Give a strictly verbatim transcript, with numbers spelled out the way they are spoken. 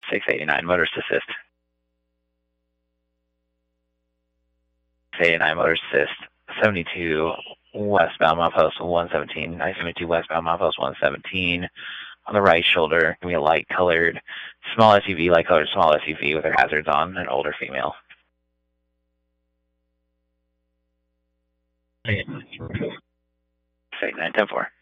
six eighty-nine, motorist assist. six eighty-nine, motorist assist. seventy-two, westbound milepost one seventeen. I seventy-two, westbound milepost one seventeen. On the right shoulder, give me a light colored, small S U V, light colored small S U V with her hazards on, an older female. six eighty-nine, ten four.